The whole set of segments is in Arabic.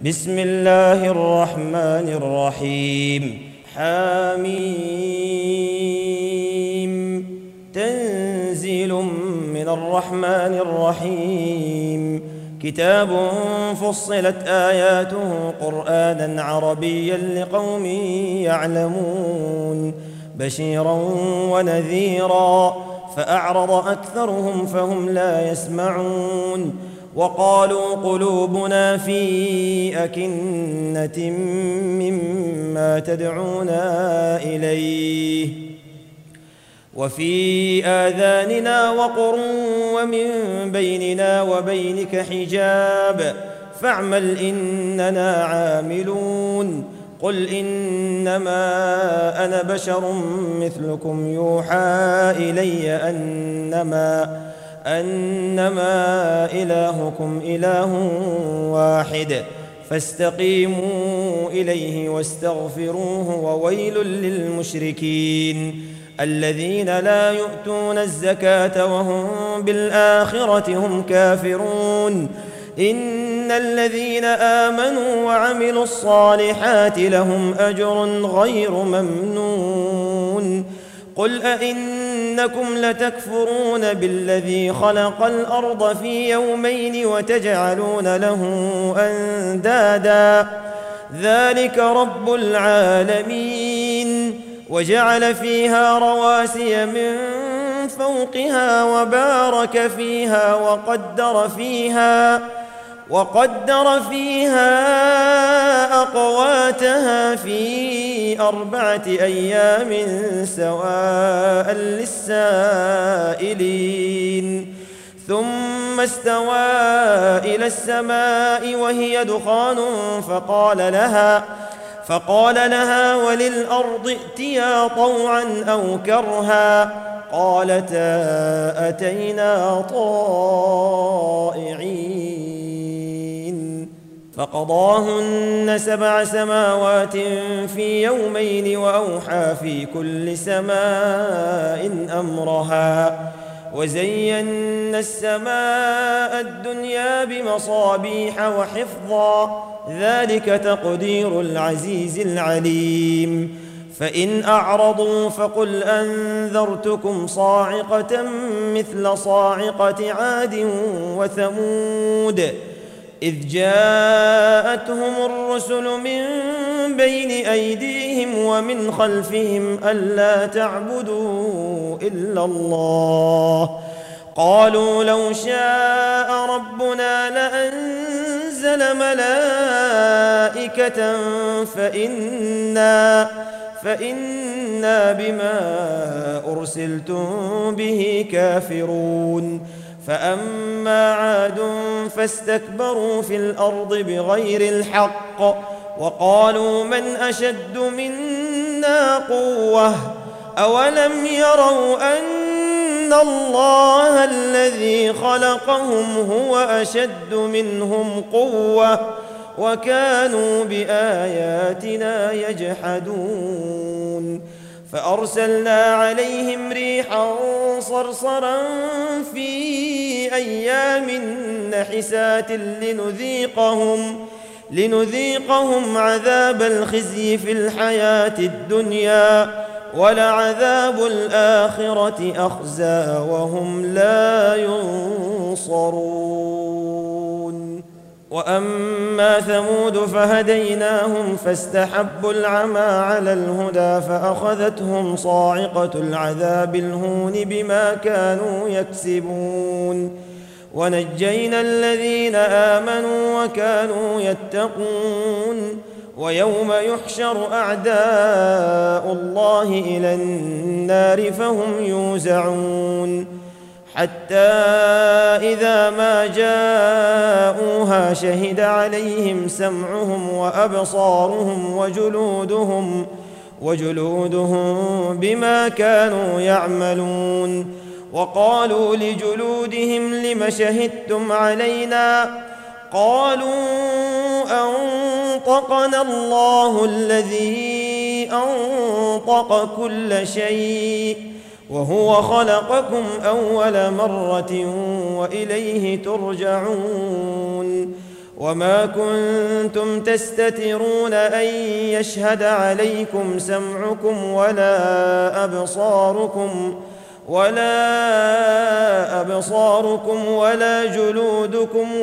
بسم الله الرحمن الرحيم. حميم. تنزيل من الرحمن الرحيم. كتاب فصلت آياته قرآنا عربيا لقوم يعلمون بشيرا ونذيرا فأعرض أكثرهم فهم لا يسمعون وقالوا قلوبنا في أكنة مما تدعونا إليه وفي آذاننا وقر ومن بيننا وبينك حجاب فاعمل إننا عاملون قل إنما أنا بشر مثلكم يوحى إلي أنما إلهكم إله واحد فاستقيموا إليه واستغفروه وويل للمشركين الذين لا يؤتون الزكاة وهم بالآخرة هم كافرون إن الذين آمنوا وعملوا الصالحات لهم أجر غير ممنون قل أئنكم لتكفرون بالذي خلق الأرض في يومين وتجعلون له أندادا ذلك رب العالمين وجعل فيها رواسي من فوقها وبارك فيها وقدر فيها أقواتها في 4 أيام سواء للسائلين ثم استوى إلى السماء وهي دخان فقال لها وللأرض ائتيا طوعا أو كرها قالتا أتينا طائعين فقضاهن 7 سماوات في يومين وأوحى في كل سماء أمرها وزينا السماء الدنيا بمصابيح وحفظا ذلك تقدير العزيز العليم فإن أعرضوا فقل أنذرتكم صاعقة مثل صاعقة عاد وثمود إذ جاءتهم الرسل من بين أيديهم ومن خلفهم ألا تعبدوا إلا الله قالوا لو شاء ربنا لأنزل ملائكة فإنا بما أرسلتم به كافرون فأما عاد فاستكبروا في الأرض بغير الحق وقالوا من أشد منا قوة أولم يروا أن الله الذي خلقهم هو أشد منهم قوة وكانوا بآياتنا يجحدون فأرسلنا عليهم ريحا صرصرا في أيام نحسات لنذيقهم عذاب الخزي في الحياة الدنيا ولعذاب الآخرة أخزى وهم لا ينصرون وأما ثمود فهديناهم فاستحبوا العمى على الهدى فأخذتهم صاعقة العذاب الهون بما كانوا يكسبون ونجينا الذين آمنوا وكانوا يتقون ويوم يحشر أعداء الله إلى النار فهم يوزعون حتى إذا ما جاءوها شهد عليهم سمعهم وأبصارهم وجلودهم بما كانوا يعملون وقالوا لجلودهم لم شهدتم علينا قالوا أنطقنا الله الذي أنطق كل شيء وهو خلقكم أول مرة وإليه ترجعون وما كنتم تستترون أن يشهد عليكم سمعكم ولا أبصاركم ولا جلودكم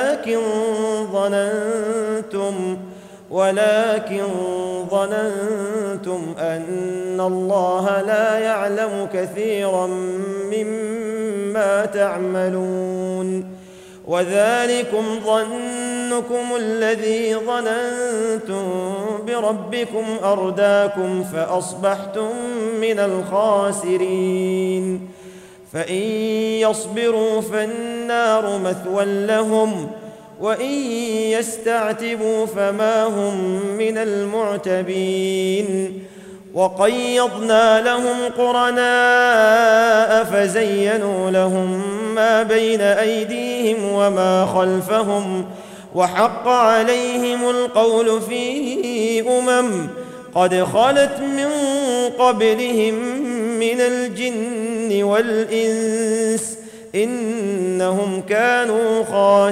ولكن ظننتم أن الله لا يعلم كثيرا مما تعملون وذلكم ظنكم الذي ظننتم بربكم أرداكم فأصبحتم من الخاسرين فإن يصبروا فالنار مثوى لهم وإن يستعتبوا فما هم من المعتبين وقيضنا لهم قرناء فزينوا لهم ما بين أيديهم وما خلفهم وحق عليهم القول في قد خلت من قبلهم من الجن والإنس إنهم كانوا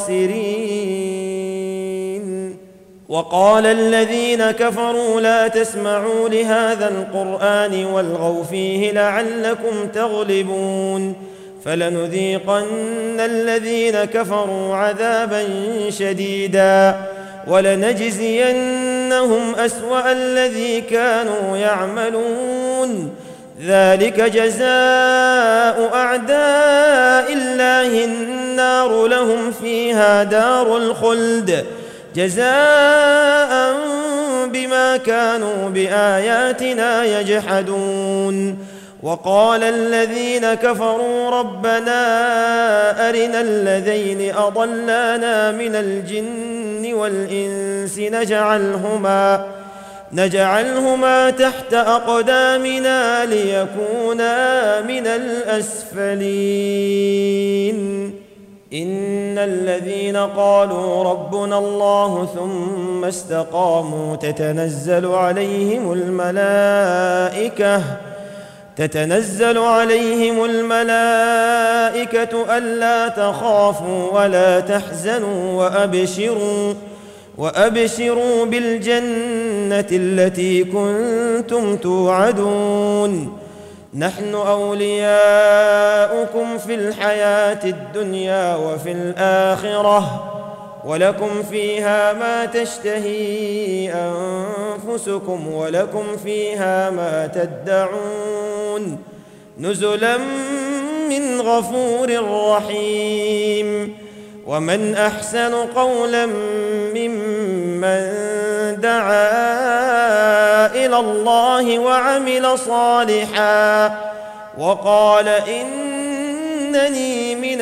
خاسرين وقال الذين كفروا لا تسمعوا لهذا القرآن والغوا فيه لعلكم تغلبون فلنذيقن الذين كفروا عذابا شديدا ولنجزينهم أسوأ الذي كانوا يعملون ذلك جزاء أعداء الله النار لهم فيها دار الخلد جزاء بما كانوا بآياتنا يجحدون وقال الذين كفروا ربنا أرنا الذين أضلانا من الجن والإنس نجعلهما تحت أقدامنا ليكونا من الأسفلين إن الذين قالوا ربنا الله ثم استقاموا تتنزل عليهم الملائكة ألا تخافوا ولا تحزنوا وأبشروا بالجنة التي كنتم توعدون نحن أولياؤكم في الحياة الدنيا وفي الآخرة ولكم فيها ما تشتهي أنفسكم ولكم فيها ما تدعون نزلا من غفور رحيم ومن أحسن قولا ممن دعا إلى الله وعمل صالحا وقال إنني من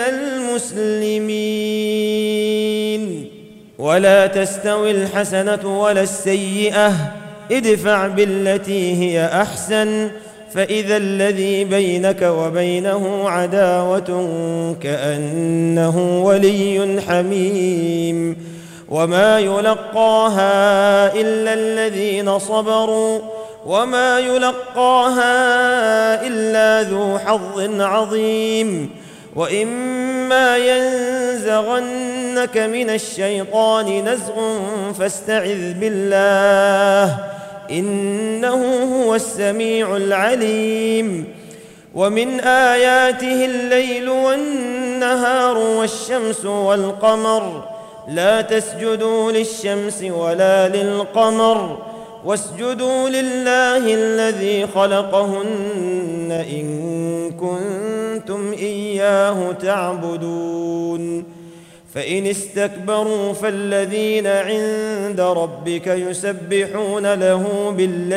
المسلمين ولا تستوي الحسنة ولا السيئة ادفع بالتي هي أحسن فإذا الذي بينك وبينه عداوة كأنه ولي حميم وما يلقاها إلا الذين صبروا وما يلقاها إلا ذو حظ عظيم وإما ينزغنك من الشيطان نزغ فاستعذ بالله إنه هو السميع العليم ومن آياته الليل والنهار والشمس والقمر لا تسجدوا للشمس ولا للقمر واسجدوا لله الذي خلقهن إن كنتم إياه تعبدون فإن استكبروا فالذين عند ربك يسبحون له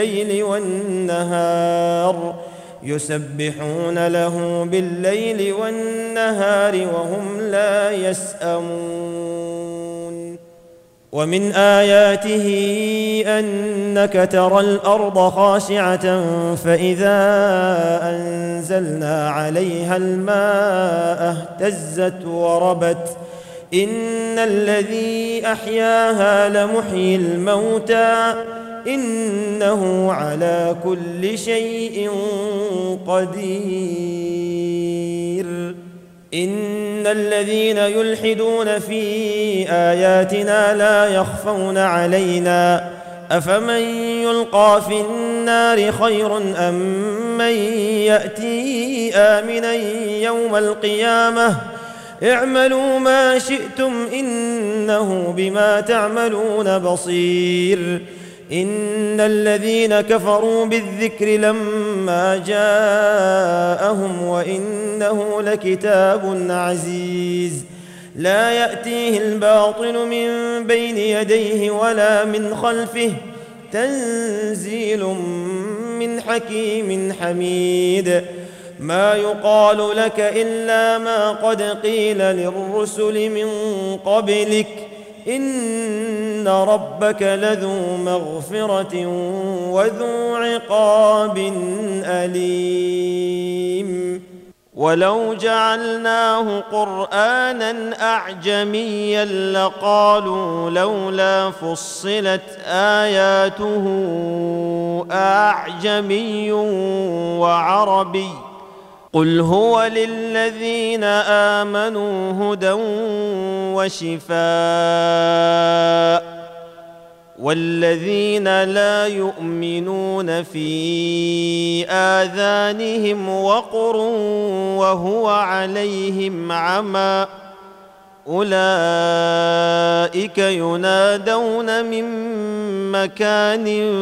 بالليل والنهار وهم لا يسأمون ومن آياته أنك ترى الأرض خاشعة فإذا أنزلنا عليها الماء اهتزت وربت إن الذي أحياها لمحيي الموتى إنه على كل شيء قدير إن الذين يلحدون في آياتنا لا يخفون علينا أفمن يلقى في النار خير أم من يأتي آمنا يوم القيامة اعملوا ما شئتم إنه بما تعملون بصير إن الذين كفروا بالذكر لما جاءهم وإنه لكتاب عزيز لا يأتيه الباطل من بين يديه ولا من خلفه تنزيل من حكيم حميد ما يقال لك إلا ما قد قيل للرسل من قبلك إن ربك لذو مغفرة وذو عقاب أليم ولو جعلناه قرآنا أعجميا لقالوا لولا فصلت آياته أعجمي وعربي قل هو للذين آمنوا هدى وشفاء والذين لا يؤمنون في آذانهم وقر وهو عليهم عمى أولئك ينادون من مكان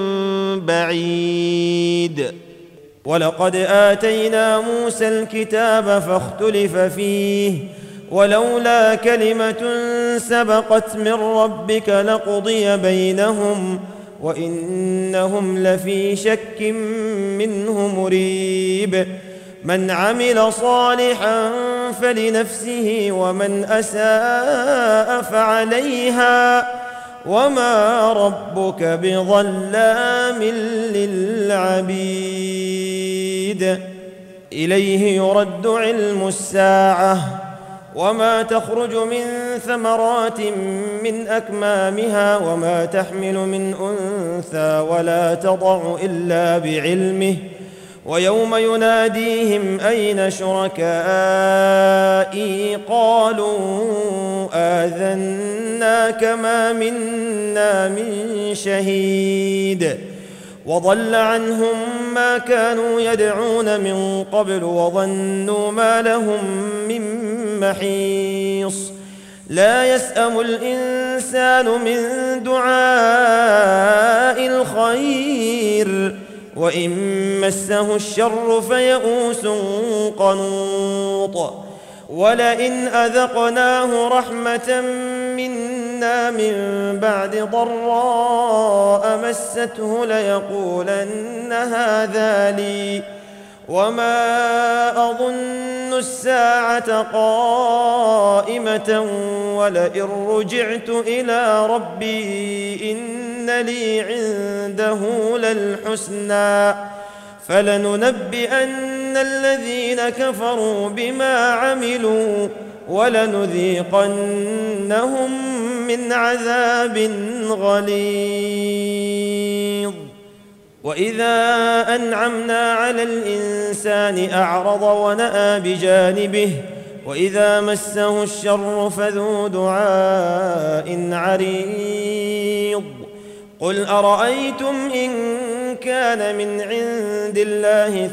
بعيد ولقد آتينا موسى الكتاب فاختلف فيه ولولا كلمة سبقت من ربك لقضي بينهم وإنهم لفي شك منه مريب من عمل صالحا فلنفسه ومن أساء فعليها وما ربك بظلام للعبيد إليه يرد علم الساعة وما تخرج من ثمرات من أكمامها وما تحمل من أنثى ولا تضع إلا بعلمه ويوم يناديهم أين شركائي قالوا آذناك ما منا من شهيد وضل عنهم ما كانوا يدعون من قبل وظنوا ما لهم من محيص لا يسأم الإنسان من دعاء الخير وإن مسه الشر فيئوس قنوط ولئن أذقناه رحمة منا من بعد ضراء مسته ليقولن هذا لي وما أظن الساعة قائمة ولئن رجعت إلى ربي إن لي عنده للحسنى فلننبئن الذين كفروا بما عملوا ولنذيقنهم من عذاب غليظ وإذا أنعمنا على الإنسان أعرض ونأى بجانبه وإذا مسه الشر فذو دعاء عريض قل أرأيتم إن كان من عند الله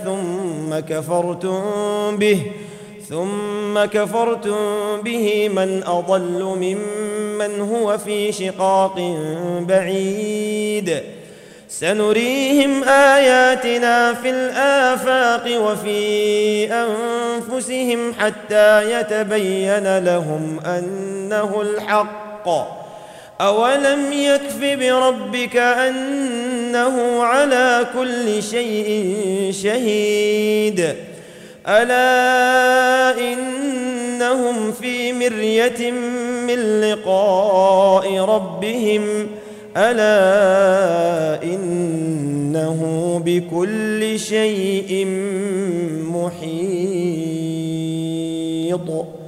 ثم كفرتم به من أضل ممن هو في شقاق بعيد سنريهم آياتنا في الآفاق وفي أنفسهم حتى يتبين لهم أنه الحق أولم يكف بربك أنه على كل شيء شهيد ألا إنهم في مرية من لقاء ربهم ألا إنه بكل شيء محيط